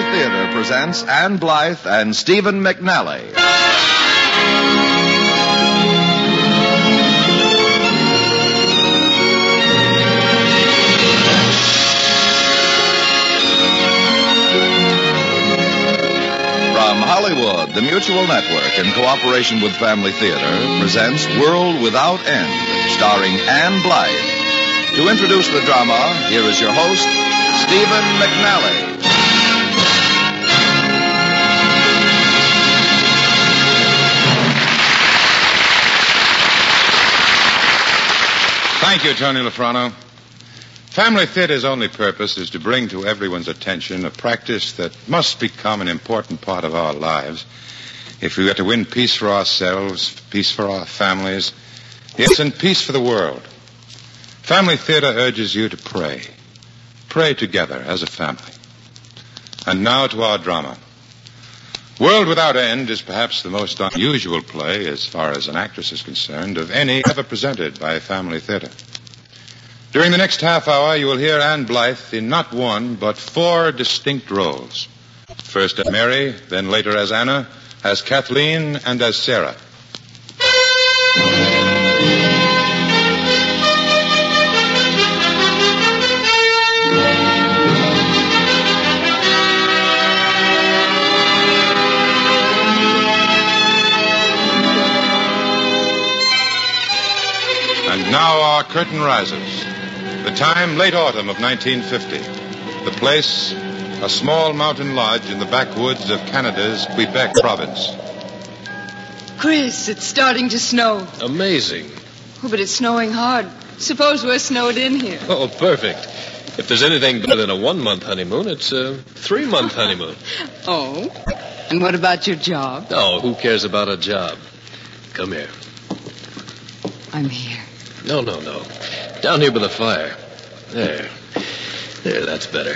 Theater presents Ann Blyth and Stephen McNally. From Hollywood, the Mutual Network, in cooperation with Family Theater, presents World Without End, starring Ann Blyth. To introduce the drama, here is your host, Stephen McNally. Thank you, Tony Lafrano. Family Theater's only purpose is to bring to everyone's attention a practice that must become an important part of our lives if we are to win peace for ourselves, peace for our families, yes, and peace for the world. Family Theater urges you to pray. Pray together as a family. And now to our drama. World Without End is perhaps the most unusual play, as far as an actress is concerned, of any ever presented by Family Theater. During the next half hour, you will hear Ann Blyth in not one, but 4 distinct roles. First as Mary, then later as Anna, as Kathleen, and as Sarah. And now our curtain rises. The time, late autumn of 1950. The place, a small mountain lodge in the backwoods of Canada's Quebec province. Chris, it's starting to snow. Amazing. Oh, but it's snowing hard. Suppose we're snowed in here. Oh, perfect. If there's anything better than a 1-month honeymoon, it's a 3-month honeymoon. Oh? And what about your job? Oh, who cares about a job? Come here. I'm here. No. Down here by the fire. There, that's better.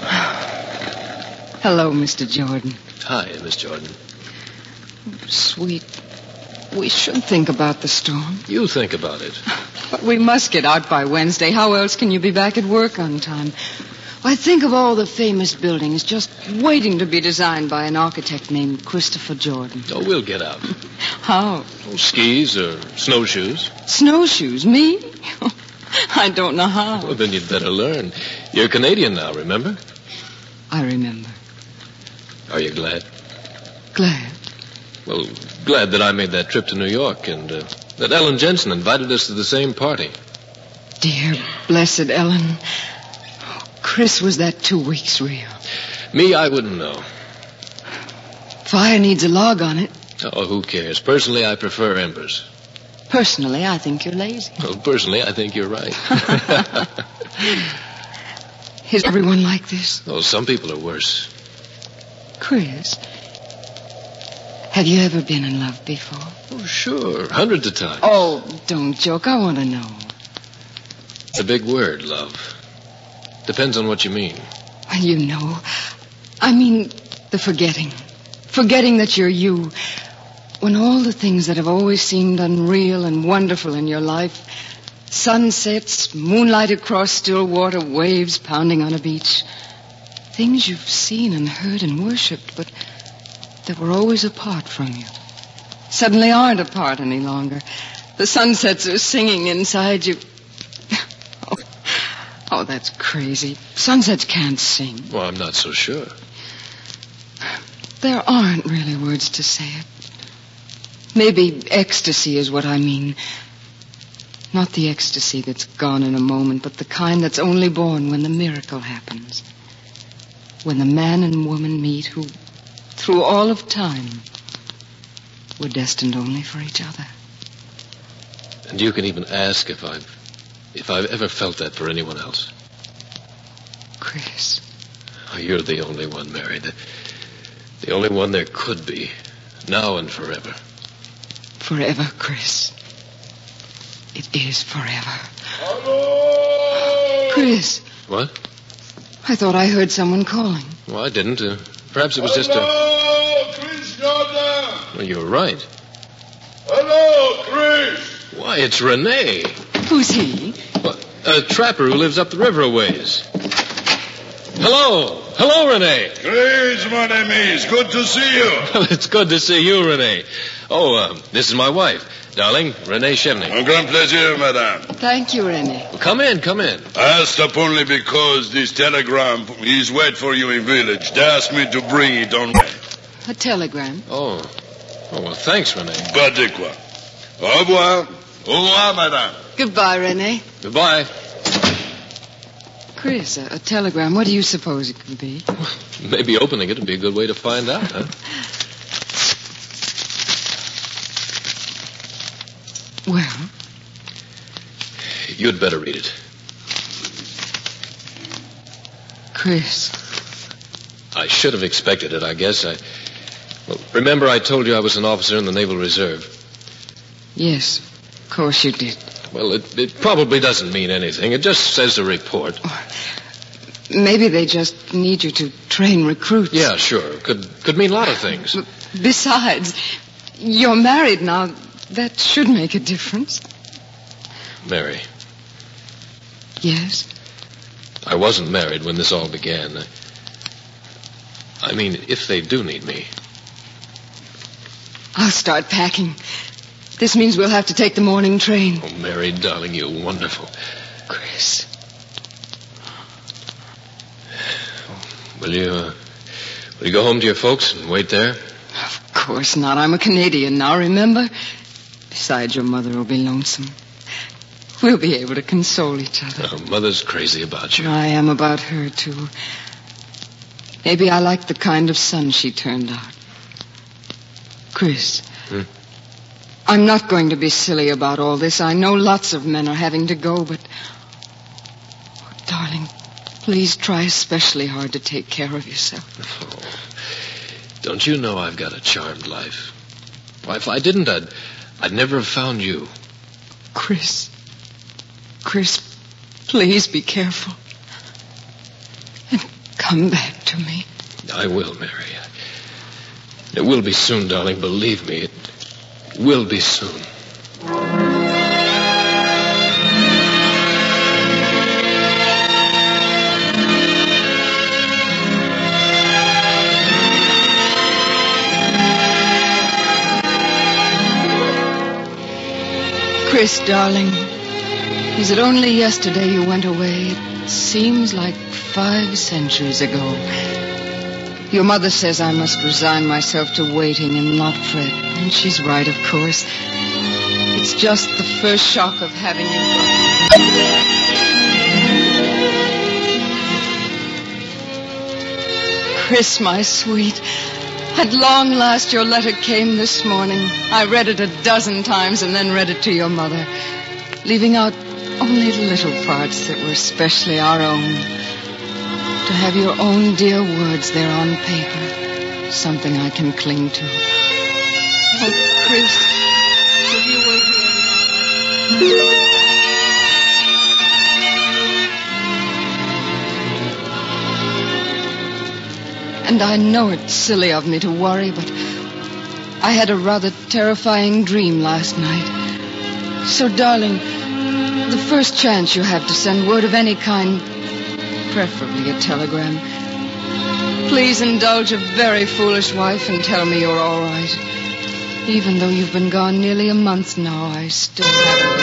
Hello, Mr. Jordan. Hi, Miss Jordan. Sweet. We should think about the storm. You think about it. But we must get out by Wednesday. How else can you be back at work on time? I think of all the famous buildings just waiting to be designed by an architect named Christopher Jordan. Oh, we'll get out. How? Oh, skis or snowshoes. Snowshoes? Me? I don't know how. Well, then you'd better learn. You're Canadian now, remember? I remember. Are you glad? Glad? Well, glad that I made that trip to New York and that Ellen Jensen invited us to the same party. Dear, blessed Ellen. Chris, was that 2 weeks real? Me, I wouldn't know. Fire needs a log on it. Oh, who cares? Personally, I prefer embers. Personally, I think you're lazy. Well, personally, I think you're right. Is everyone like this? Oh, some people are worse. Chris, have you ever been in love before? Oh, sure. Hundreds of times. Oh, don't joke. I want to know. It's a big word, love. Depends on what you mean. Well, you know. I mean, the forgetting. Forgetting that you're you. When all the things that have always seemed unreal and wonderful in your life, sunsets, moonlight across still water, waves pounding on a beach, things you've seen and heard and worshipped, but that were always apart from you, suddenly aren't apart any longer. The sunsets are singing inside you. Oh, that's crazy. Sunsets can't sing. Well, I'm not so sure. There aren't really words to say it. Maybe ecstasy is what I mean. Not the ecstasy that's gone in a moment, but the kind that's only born when the miracle happens. When the man and woman meet who, through all of time, were destined only for each other. And you can even ask if I've ever felt that for anyone else. Chris. Oh, you're the only one, Mary. The only one there could be. Now and forever. Forever, Chris. It is forever. Hello! Chris. What? I thought I heard someone calling. Well, I didn't. Perhaps it was just Hello, Chris Jordan! Well, you were right. Hello, Chris! Why, it's Renee. Who's he? Well, a trapper who lives up the river a ways. Hello. Hello, Renee. Chris, mon ami, it's good to see you. Well, it's good to see you, Renee. Oh, this is my wife. Darling, Renee Chevney. Un grand plaisir, madame. Thank you, Renee. Well, come in. I asked up only because this telegram is wait for you in village. They asked me to bring it on way. A telegram. Oh, well, thanks, Renee. Pas de quoi. Au revoir. Au revoir, madame. Goodbye, Renee. Goodbye. Chris, a telegram. What do you suppose it could be? Maybe opening it would be a good way to find out, huh? Well? You'd better read it. Chris. I should have expected it, I guess. Well, remember I told you I was an officer in the Naval Reserve? Yes, of course you did. Well, it probably doesn't mean anything. It just says a report. Maybe they just need you to train recruits. Yeah, sure. Could mean a lot of things. Besides, you're married now. That should make a difference. Mary. Yes? I wasn't married when this all began. I mean, if they do need me. I'll start packing. This means we'll have to take the morning train. Oh, Mary, darling, you're wonderful. Chris. Will you go home to your folks and wait there? Of course not. I'm a Canadian now, remember? Besides, your mother will be lonesome. We'll be able to console each other. Oh, Mother's crazy about you. I am about her, too. Maybe I like the kind of son she turned out. Chris. I'm not going to be silly about all this. I know lots of men are having to go, but... Oh, darling, please try especially hard to take care of yourself. Oh, don't you know I've got a charmed life? Why, if I didn't, I'd never have found you. Chris, please be careful. And come back to me. I will, Mary. It will be soon, darling. Believe me, it will be soon. Chris, darling, is it only yesterday you went away? It seems like 5 centuries ago. Your mother says I must resign myself to waiting and not fret. And she's right, of course. It's just the first shock of having you gone. Chris, my sweet, at long last your letter came this morning. I read it 12 times and then read it to your mother, leaving out only the little parts that were especially our own. To have your own dear words there on paper, something I can cling to. Oh, Chris, will you wait here? And I know it's silly of me to worry, but I had a rather terrifying dream last night. So, darling, the first chance you have to send word of any kind, preferably a telegram, please indulge a very foolish wife and tell me you're all right. Even though you've been gone nearly a month now, I still haven't.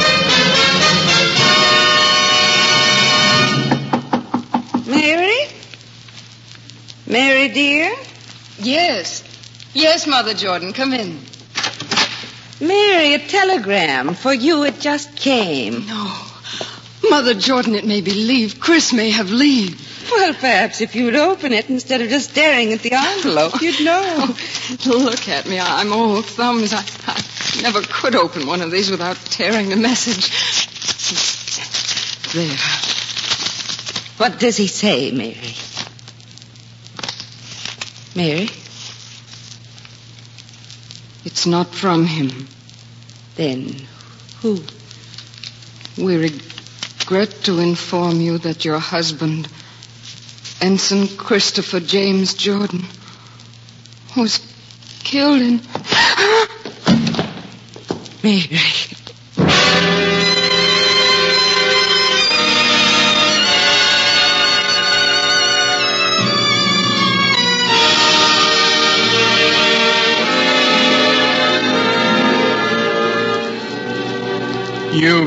Mary? Mary, dear? Yes. Yes, Mother Jordan, come in. Mary, a telegram. For you, it just came. No. Mother Jordan, it may be leave. Chris may have leave. Well, perhaps if you'd open it instead of just staring at the envelope, you'd know. Oh, look at me. I'm all thumbs. I never could open one of these without tearing the message. There. What does he say, Mary? Mary? It's not from him. Then who? We regret to inform you that your husband, Ensign Christopher James Jordan, was killed in... Mary.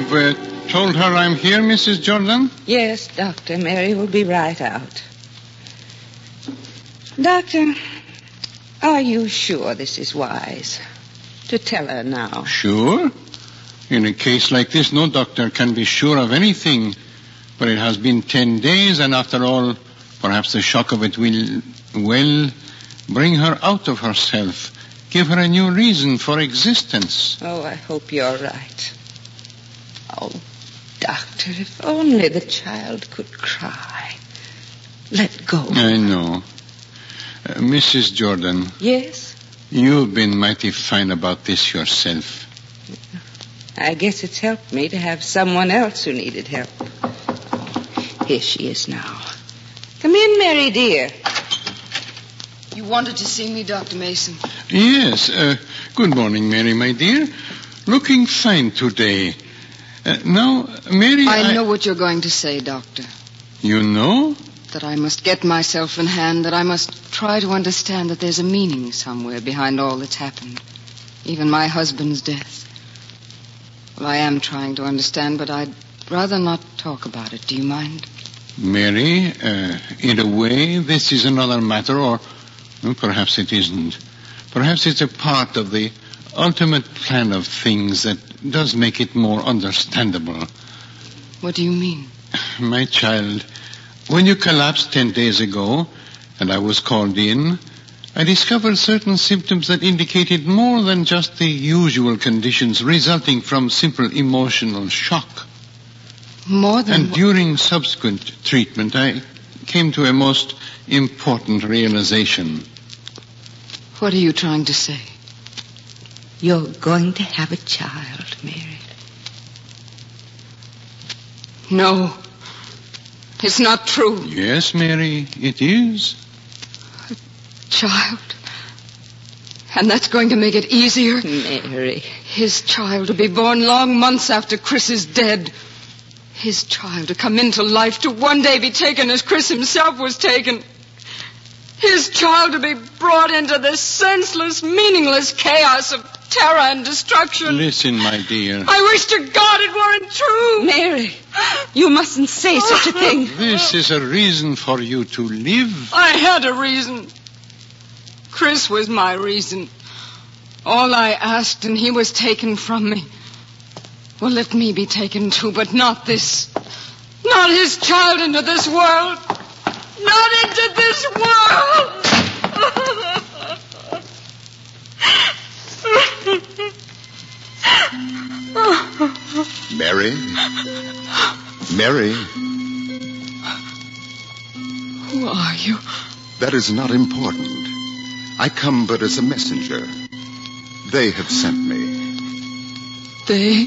You've told her I'm here, Mrs. Jordan? Yes, Doctor. Mary will be right out. Doctor, are you sure this is wise? To tell her now? Sure. In a case like this, no doctor can be sure of anything. But it has been 10 days, and after all, perhaps the shock of it will, well, bring her out of herself. Give her a new reason for existence. Oh, I hope you're right. Oh, Doctor, if only the child could cry. Let go. I know. Mrs. Jordan. Yes? You've been mighty fine about this yourself. I guess it's helped me to have someone else who needed help. Here she is now. Come in, Mary, dear. You wanted to see me, Dr. Mason? Yes. Good morning, Mary, my dear. Looking fine today. Now, Mary, I know what you're going to say, Doctor. You know? That I must get myself in hand, that I must try to understand that there's a meaning somewhere behind all that's happened. Even my husband's death. Well, I am trying to understand, but I'd rather not talk about it. Do you mind? Mary, in a way, this is another matter, or perhaps it isn't. Perhaps it's a part of the ultimate plan of things that does make it more understandable. What do you mean? My child, when you collapsed 10 days ago, and I was called in, I discovered certain symptoms that indicated more than just the usual conditions resulting from simple emotional shock. More than... And during subsequent treatment, I came to a most important realization. What are you trying to say? You're going to have a child, Mary. No. It's not true. Yes, Mary, it is. A child? And that's going to make it easier? Mary. His child to be born long months after Chris is dead. His child to come into life, to one day be taken as Chris himself was taken. His child to be brought into this senseless, meaningless chaos of terror and destruction. Listen, my dear. I wish to God it weren't true. Mary, you mustn't say such a thing. This is a reason for you to live. I had a reason. Chris was my reason. All I asked, and he was taken from me. Well, let me be taken too, but not this. Not his child into this world. Not into this world. Mary? Mary? Who are you? That is not important. I come but as a messenger. They have sent me. They?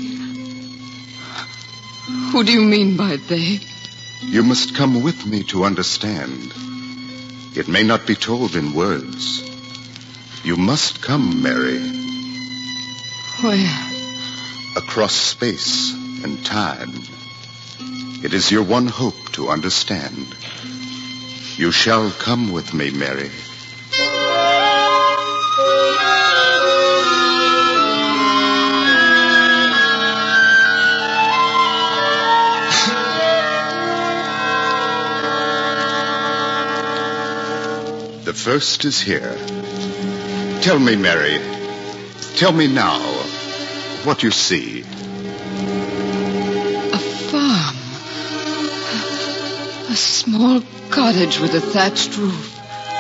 Who do you mean by they? You must come with me to understand. It may not be told in words. You must come, Mary. Where? Across space and time. It is your one hope to understand. You shall come with me, Mary. The first is here. Tell me, Mary. Tell me now what you see. A farm. A small cottage with a thatched roof.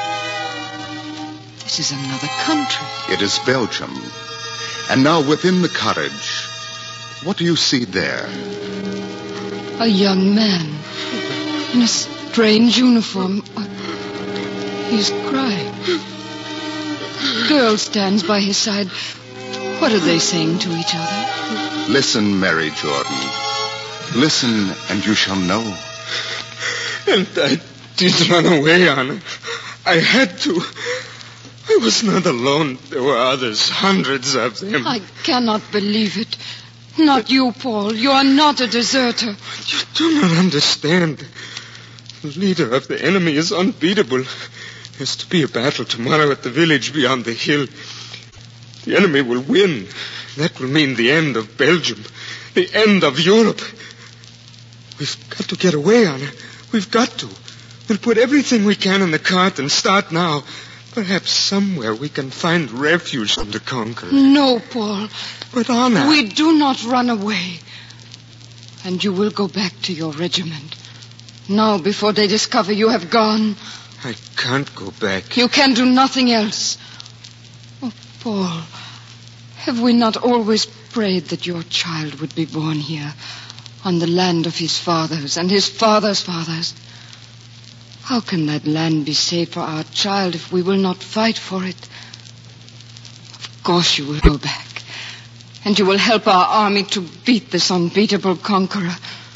This is another country. It is Belgium. And now within the cottage, what do you see there? A young man in a strange uniform. He's crying. A girl stands by his side. What are they saying to each other? Listen, Mary Jordan. Listen, and you shall know. And I did run away, Anna. I had to. I was not alone. There were others, hundreds of them. I cannot believe it. Not you, Paul. You are not a deserter. You do not understand. The leader of the enemy is unbeatable. There's to be a battle tomorrow at the village beyond the hill. The enemy will win. That will mean the end of Belgium. The end of Europe. We've got to get away, Anna. We've got to. We'll put everything we can in the cart and start now. Perhaps somewhere we can find refuge from the conqueror. No, Paul. But Anna... We do not run away. And you will go back to your regiment. Now, before they discover you have gone. I can't go back. You can do nothing else. Oh, Paul, have we not always prayed that your child would be born here, on the land of his fathers and his fathers' fathers? How can that land be safe for our child if we will not fight for it? Of course you will go back. And you will help our army to beat this unbeatable conqueror.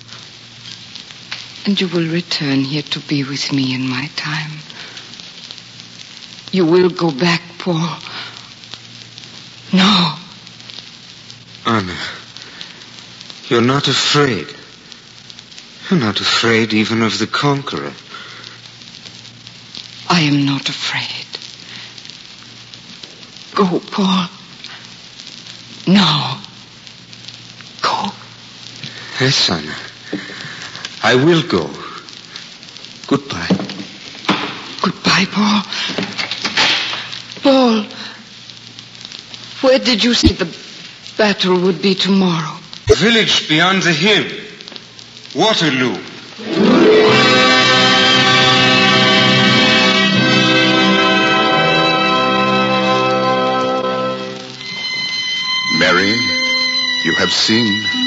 And you will return here to be with me in my time. You will go back, Paul. No. Anna, you're not afraid. You're not afraid even of the conqueror. I am not afraid. Go, Paul. No. Go. Yes, Anna. I will go. Goodbye. Goodbye, Paul. Paul, where did you say the battle would be tomorrow? The village beyond the hill. Waterloo. Mary, you have seen?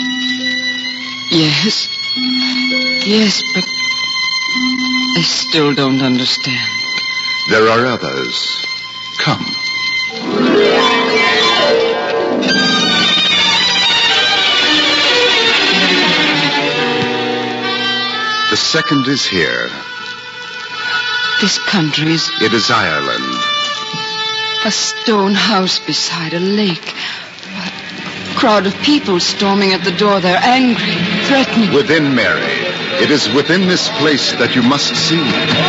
Yes. Yes, but I still don't understand. There are others. Come. The second is here. This country is... It is Ireland. A stone house beside a lake. A crowd of people storming at the door. They're angry, threatening. Within, Mary. It is within this place that you must see.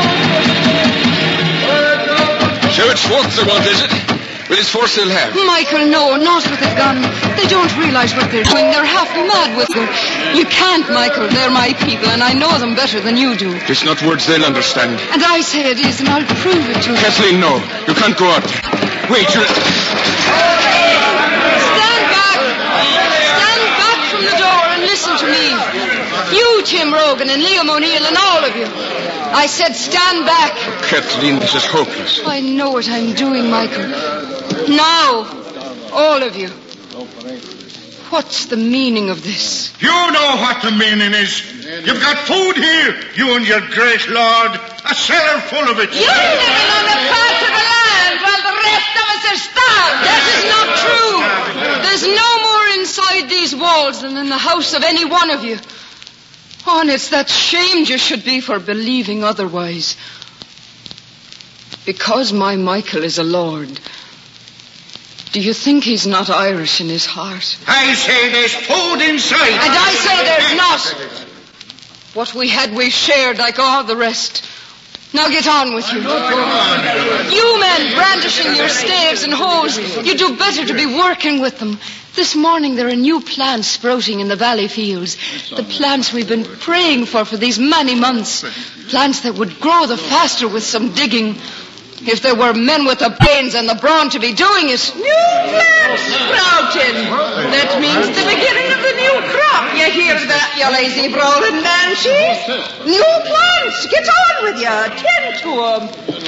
So it's Schwartz they want, is it? Will his force still have? Michael, no, not with a gun. They don't realize what they're doing. They're half mad with them. You can't, Michael. They're my people, and I know them better than you do. It's not words they'll understand. And I say it is, and I'll prove it to you. Kathleen, no. You can't go out. Wait, you'll... Stand back! Stand back from the door and listen to me. You, Tim Rogan, and Liam O'Neill, and all of you. I said stand back. Kathleen, this is hopeless. I know what I'm doing, Michael. Now, all of you. What's the meaning of this? You know what the meaning is. You've got food here, you and your great lord. A cellar full of it. You're living on a part of the land while the rest of us are starved. That is not true. There's no more inside these walls than in the house of any one of you. Oh, and it's that shamed you should be for believing otherwise. Because my Michael is a lord, do you think he's not Irish in his heart? I say there's food inside. And I say there's not. What we had, we shared like all the rest. Now get on with you. You men brandishing your staves and hoes, you do better to be working with them. This morning there are new plants sprouting in the valley fields. The plants we've been praying for these many months. Plants that would grow the faster with some digging. If there were men with the brains and the brawn to be doing it. New plants sprouting. That means the beginning of the new crop. You hear that, you lazy brawling banshees? New plants. Get on with you. Tend to them.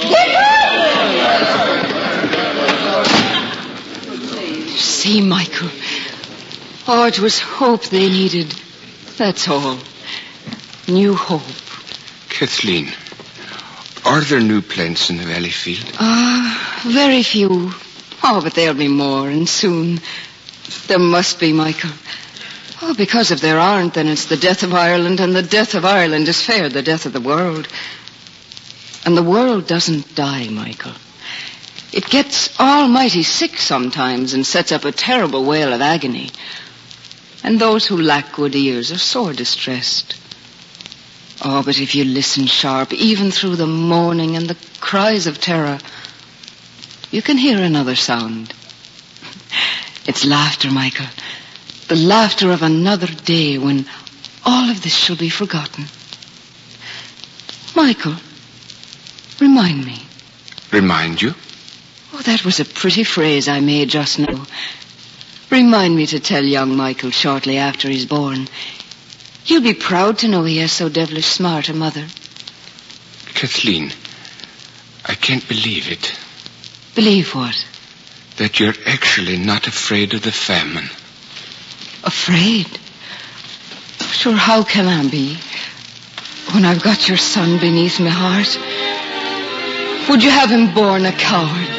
Get on. See, Michael. Oh, it was hope they needed. That's all. New hope. Kathleen, are there new plants in the valley field? Very few. Oh, but there'll be more, and soon. There must be, Michael. Oh, because if there aren't, then it's the death of Ireland, and the death of Ireland is fair the death of the world. And the world doesn't die, Michael. It gets almighty sick sometimes and sets up a terrible wail of agony. And those who lack good ears are sore distressed. Oh, but if you listen sharp, even through the moaning and the cries of terror, you can hear another sound. It's laughter, Michael. The laughter of another day when all of this shall be forgotten. Michael, remind me. Remind you? Oh, that was a pretty phrase I made just now. Remind me to tell young Michael shortly after he's born. He'll be proud to know he has so devilish smart a mother. Kathleen, I can't believe it. Believe what? That you're actually not afraid of the famine. Afraid? Sure, how can I be? When I've got your son beneath my heart? Would you have him born a coward?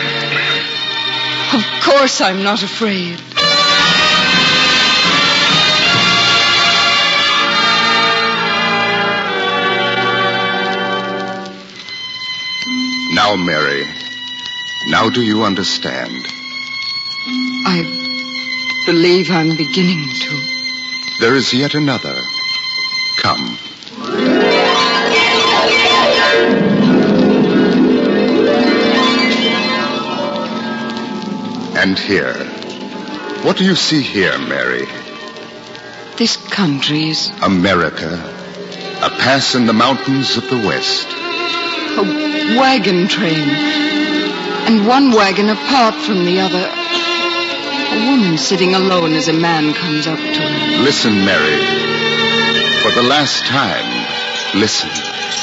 Of course I'm not afraid. Now, Mary, now do you understand? I believe I'm beginning to. There is yet another. Come. And here. What do you see here, Mary? This country is... America. A pass in the mountains of the West. A wagon train. And one wagon apart from the other. A woman sitting alone as a man comes up to her. Listen, Mary. For the last time, listen.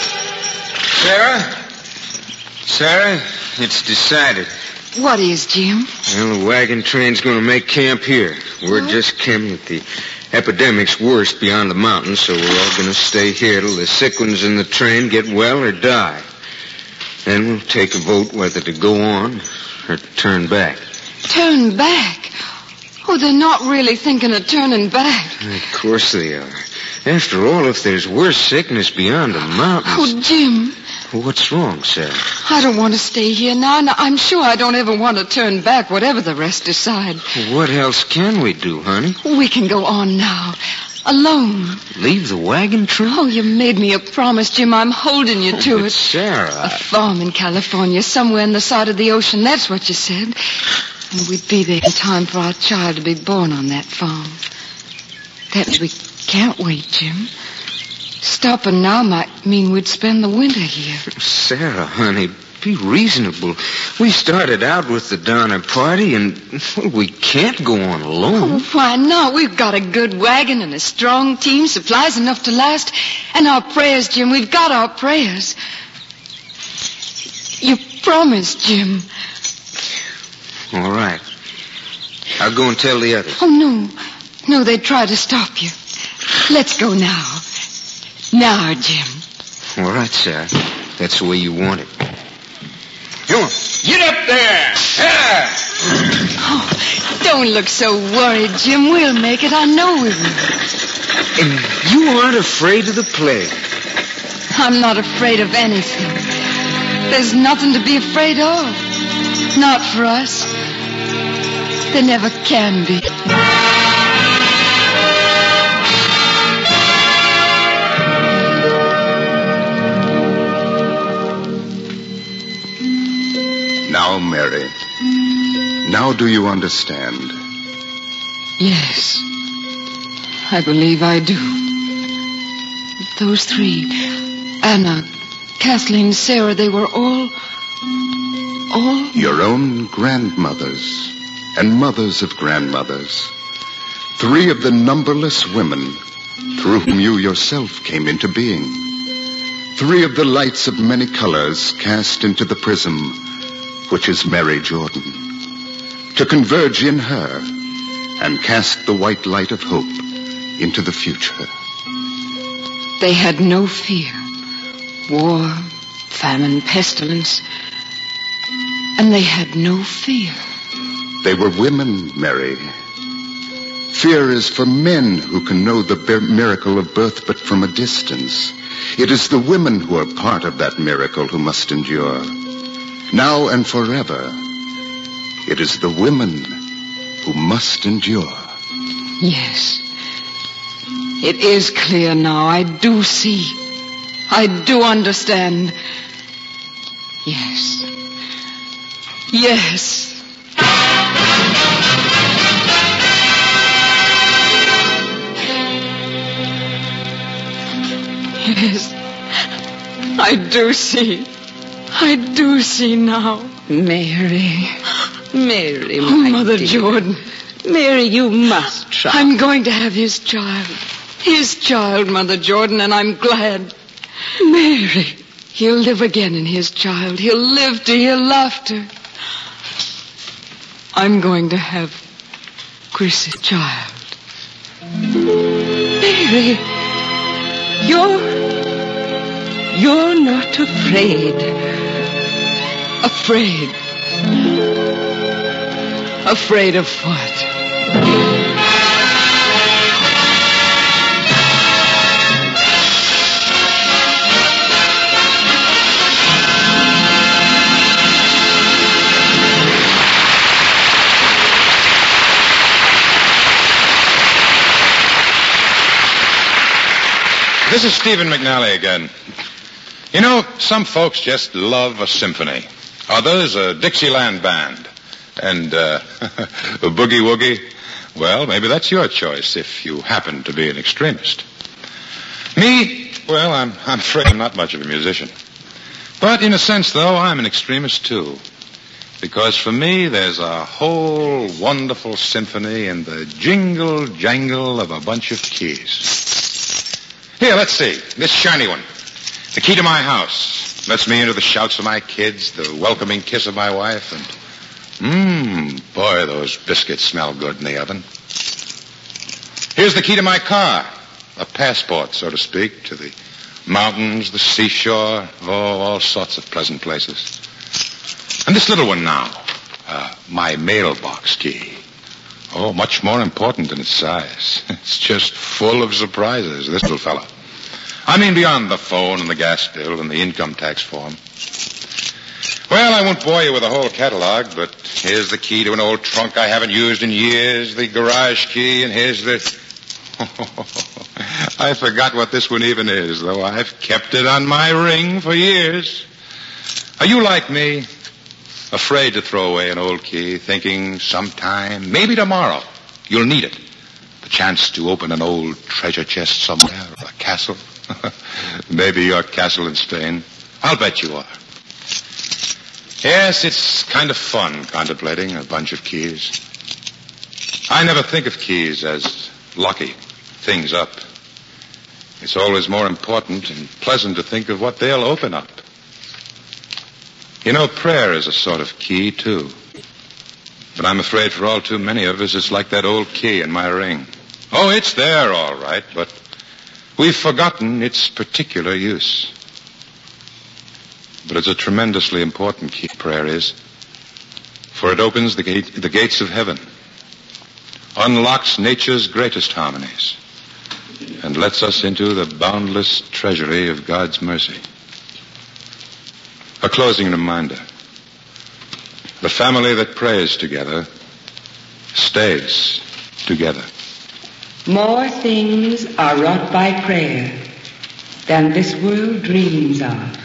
Sarah, it's decided. What is, Jim? Well, the wagon train's going to make camp here. Word just came that the epidemic's worst beyond the mountains, so we're all going to stay here till the sick ones in the train get well or die. Then we'll take a vote whether to go on or turn back. Turn back? Oh, they're not really thinking of turning back. Of course they are. After all, if there's worse sickness beyond the mountains... Oh, Jim. What's wrong, Sarah? I don't want to stay here now, and I'm sure I don't ever want to turn back, whatever the rest decide. What else can we do, honey? We can go on now. Alone. Leave the wagon train? Oh, you made me a promise, Jim. I'm holding you to it. Sarah... A farm in California, somewhere in the side of the ocean. That's what you said. And we'd be there in time for our child to be born on that farm. That means we can't wait, Jim. Stopping now might mean we'd spend the winter here. Sarah, honey, be reasonable. We started out with the Donner Party, and we can't go on alone. Oh, why not? We've got a good wagon and a strong team, supplies enough to last. And our prayers, Jim. We've got our prayers. You promised, Jim. All right. I'll go and tell the others. Oh, no. No, they'd try to stop you. Let's go now. Now, Jim. All right, Sarah. That's the way you want it. Come on. Get up there! Yeah. Oh, don't look so worried, Jim. We'll make it. I know we will. And you aren't afraid of the plague? I'm not afraid of anything. There's nothing to be afraid of. Not for us. There never can be. Now, Mary, now do you understand? Yes, I believe I do. Those three, Anna, Kathleen, Sarah, they were all... Your own grandmothers and mothers of grandmothers. Three of the numberless women through whom you yourself came into being. Three of the lights of many colors cast into the prism, which is Mary Jordan, to converge in her and cast the white light of hope into the future. They had no fear. War, famine, pestilence. And they had no fear. They were women, Mary. Fear is for men who can know the miracle of birth but from a distance. It is the women who are part of that miracle who must endure. Now and forever, it is the women who must endure. Yes. It is clear now. I do see. I do understand. Yes. Yes. Yes. I do see. I do see now. Mary. Mary, Oh, my Mother dear. Jordan. Mary, you must try. I'm going to have his child. His child, Mother Jordan, and I'm glad. Mary. He'll live again in his child. He'll live to hear laughter. I'm going to have Chris's child. Mary. You're not afraid. Afraid? Afraid of what? This is Stephen McNally again. You know, some folks just love a symphony. Others, a Dixieland band. And a boogie woogie. Well, maybe that's your choice if you happen to be an extremist. Me, well, I'm afraid I'm not much of a musician. But in a sense, though, I'm an extremist, too. Because for me, there's a whole wonderful symphony in the jingle-jangle of a bunch of keys. Here, let's see. This shiny one. The key to my house. Lets me into the shouts of my kids, the welcoming kiss of my wife, and boy, those biscuits smell good in the oven. Here's the key to my car. A passport, so to speak, to the mountains, the seashore, all sorts of pleasant places. And this little one now, my mailbox key. Oh, much more important than its size. It's just full of surprises, this little fella. I mean, beyond the phone and the gas bill and the income tax form. Well, I won't bore you with a whole catalog, but here's the key to an old trunk I haven't used in years, the garage key, and here's the... I forgot what this one even is, though I've kept it on my ring for years. Are you like me? Afraid to throw away an old key, thinking sometime, maybe tomorrow, you'll need it. The chance to open an old treasure chest somewhere, or a castle. Maybe your castle in Spain. I'll bet you are. Yes, it's kind of fun contemplating a bunch of keys. I never think of keys as lucky, things up. It's always more important and pleasant to think of what they'll open up. You know, prayer is a sort of key, too. But I'm afraid for all too many of us, it's like that old key in my ring. Oh, it's there, all right, but we've forgotten its particular use. But it's a tremendously important key, prayer is. For it opens the gates of heaven, unlocks nature's greatest harmonies, and lets us into the boundless treasury of God's mercy. A closing reminder. The family that prays together stays together. More things are wrought by prayer than this world dreams of.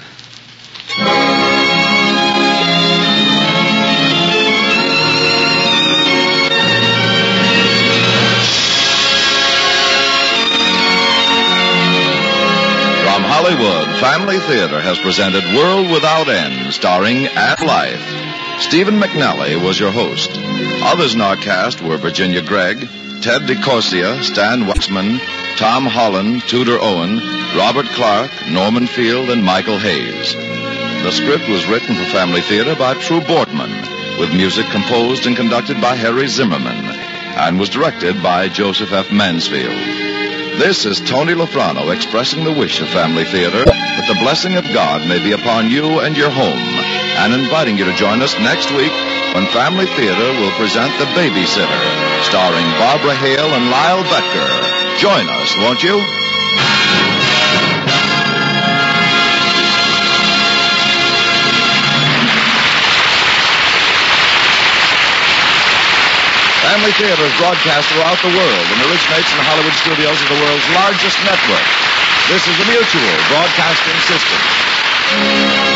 From Hollywood, Family Theater has presented World Without End, starring Ann Blythe. Stephen McNally was your host. Others in our cast were Virginia Gregg, Ted DeCorsia, Stan Waxman, Tom Holland, Tudor Owen, Robert Clark, Norman Field, and Michael Hayes. The script was written for Family Theater by True Bortman, with music composed and conducted by Harry Zimmerman, and was directed by Joseph F. Mansfield. This is Tony Lafrano expressing the wish of Family Theater that the blessing of God may be upon you and your home, and inviting you to join us next week when Family Theater will present The Babysitter, starring Barbara Hale and Lyle Becker. Join us, won't you? Family Theater is broadcast throughout the world and originates in the Hollywood studios of the world's largest network. This is the Mutual Broadcasting System.